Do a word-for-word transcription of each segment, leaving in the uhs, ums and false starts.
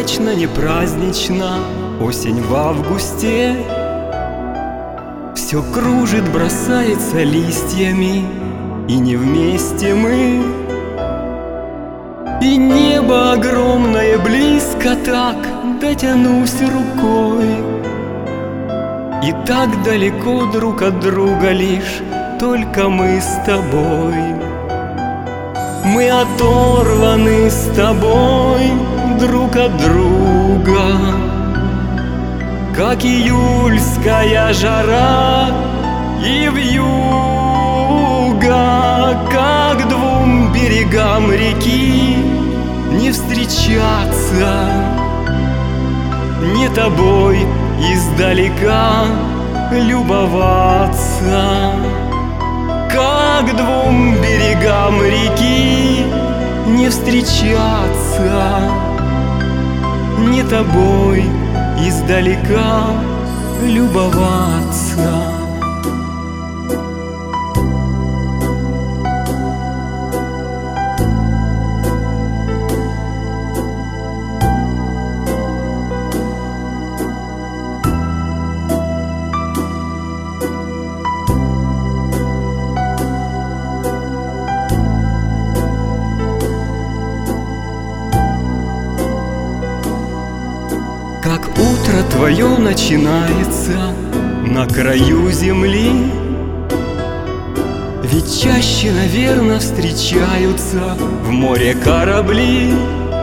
мрачно, не празднично, осень в августе. Все кружит, бросается листьями, и не вместе мы. И небо огромное близко так, дотянусь рукой. И так далеко друг от друга лишь только мы с тобой. Мы оторваны с тобой друг от друга, как июльская жара и вьюга, как двум берегам реки не встречаться, не тобой издалека любоваться. Как двум берегам реки не встречаться, не тобой издалека любоваться. Как утро твое начинается на краю земли, ведь чаще, наверно, встречаются в море корабли.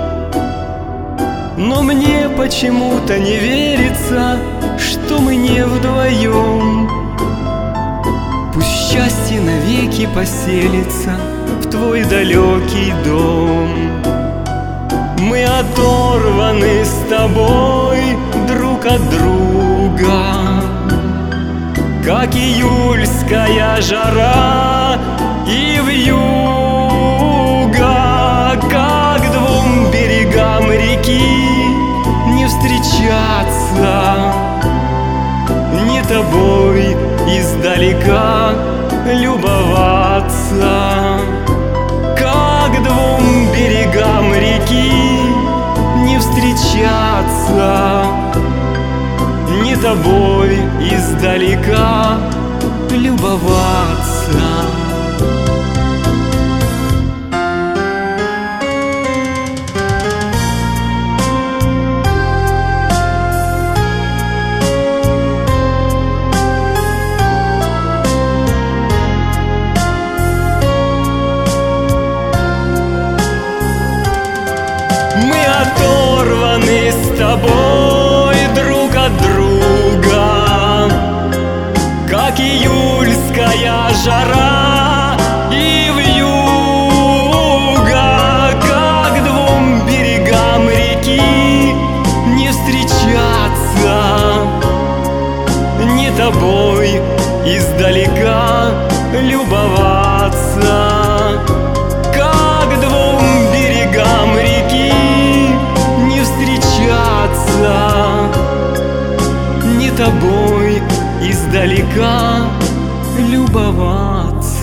Но мне почему-то не верится, что мы не вдвоем. Пусть счастье навеки поселится в твой далекий дом. Мы оторваны с тобой друг от друга, как июльская жара и вьюга, как двум берегам реки не встречаться, не тобой издалека любоваться. Как двум берегам реки не встречаться, не тобой издалека любоваться. Мы оторваны с тобой друг от друга, как июльская жара и вьюга, как двум берегам реки не встречаться, не тобой издалека любоваться. Как двум берегам реки не встречаться, не тобой издалека любоваться.